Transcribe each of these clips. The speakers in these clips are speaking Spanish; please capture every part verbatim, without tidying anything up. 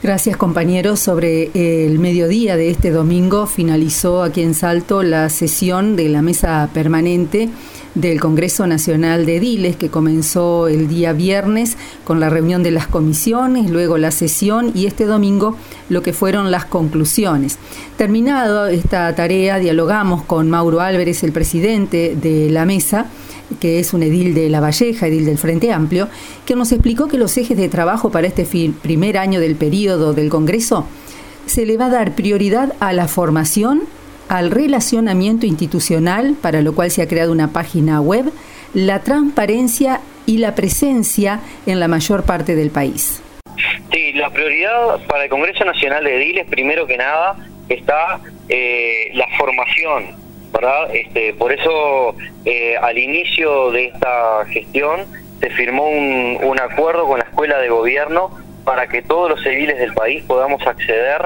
Gracias, compañeros. Sobre el mediodía de este domingo finalizó aquí en Salto la sesión de la mesa permanente del Congreso Nacional de Ediles, que comenzó el día viernes con la reunión de las comisiones, luego la sesión y este domingo lo que fueron las conclusiones. Terminado esta tarea, dialogamos con Mauro Álvarez, el presidente de la mesa, que es un edil de La Valleja, edil del Frente Amplio, que nos explicó que los ejes de trabajo para este primer año del periodo del Congreso se le va a dar prioridad a la formación, al relacionamiento institucional, para lo cual se ha creado una página web, la transparencia y la presencia en la mayor parte del país. Sí, la prioridad para el Congreso Nacional de Ediles, primero que nada, está eh, la formación, ¿verdad? Este, por eso, eh, al inicio de esta gestión, se firmó un, un acuerdo con la Escuela de Gobierno para que todos los ediles del país podamos acceder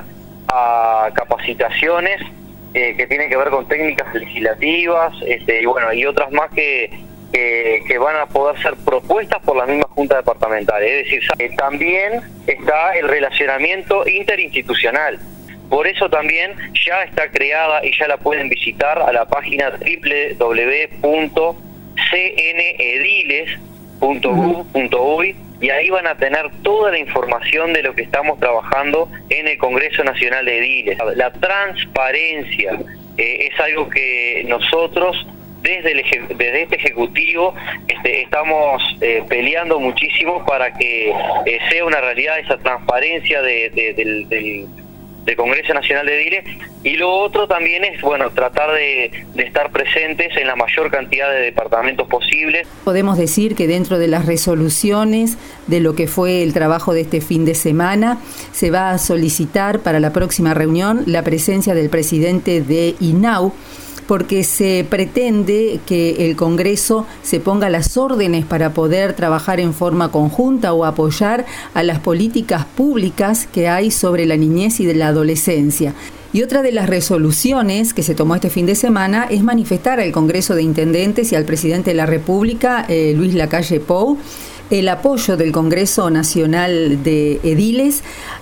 a capacitaciones eh, que tienen que ver con técnicas legislativas, este, y bueno, y otras más que, que, que van a poder ser propuestas por la misma Junta Departamental. Es decir, eh, también está el relacionamiento interinstitucional. Por eso también ya está creada y ya la pueden visitar a la página doble u doble u doble u punto c n ediles punto gov punto uy y ahí van a tener toda la información de lo que estamos trabajando en el Congreso Nacional de Ediles. La transparencia eh, es algo que nosotros desde, el, desde este Ejecutivo este, estamos eh, peleando muchísimo para que eh, sea una realidad esa transparencia de, de, del, del del Congreso Nacional de Ediles, y lo otro también es, bueno, tratar de, de estar presentes en la mayor cantidad de departamentos posibles. Podemos decir que dentro de las resoluciones de lo que fue el trabajo de este fin de semana, se va a solicitar para la próxima reunión la presencia del presidente de I N A U, porque se pretende que el Congreso se ponga las órdenes para poder trabajar en forma conjunta o apoyar a las políticas públicas que hay sobre la niñez y de la adolescencia. Y otra de las resoluciones que se tomó este fin de semana es manifestar al Congreso de Intendentes y al presidente de la República, eh, Luis Lacalle Pou, el apoyo del Congreso Nacional de Ediles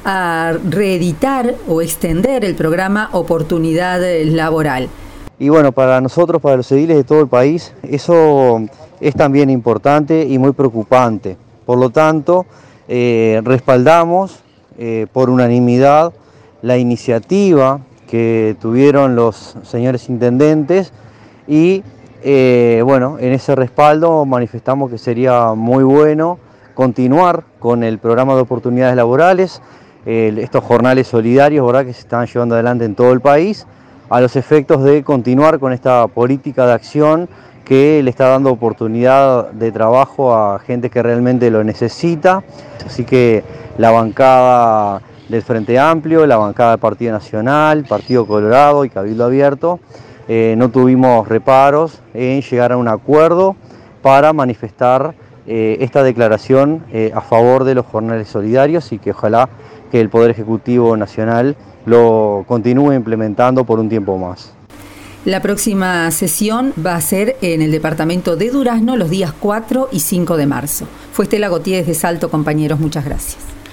a reeditar o extender el programa Oportunidad Laboral. Y bueno, para nosotros, para los ediles de todo el país, eso es también importante y muy preocupante. Por lo tanto, eh, respaldamos eh, por unanimidad la iniciativa que tuvieron los señores intendentes y eh, bueno, en ese respaldo manifestamos que sería muy bueno continuar con el programa de oportunidades laborales, eh, estos jornales solidarios, ¿verdad?, que se están llevando adelante en todo el país, a los efectos de continuar con esta política de acción que le está dando oportunidad de trabajo a gente que realmente lo necesita. Así que la bancada del Frente Amplio, la bancada del Partido Nacional, Partido Colorado y Cabildo Abierto, eh, no tuvimos reparos en llegar a un acuerdo para manifestar eh, esta declaración eh, a favor de los jornales solidarios y que ojalá que el Poder Ejecutivo Nacional lo continúe implementando por un tiempo más. La próxima sesión va a ser en el departamento de Durazno los días cuatro y cinco de marzo. Fue Estela Gautier desde Salto, compañeros, muchas gracias.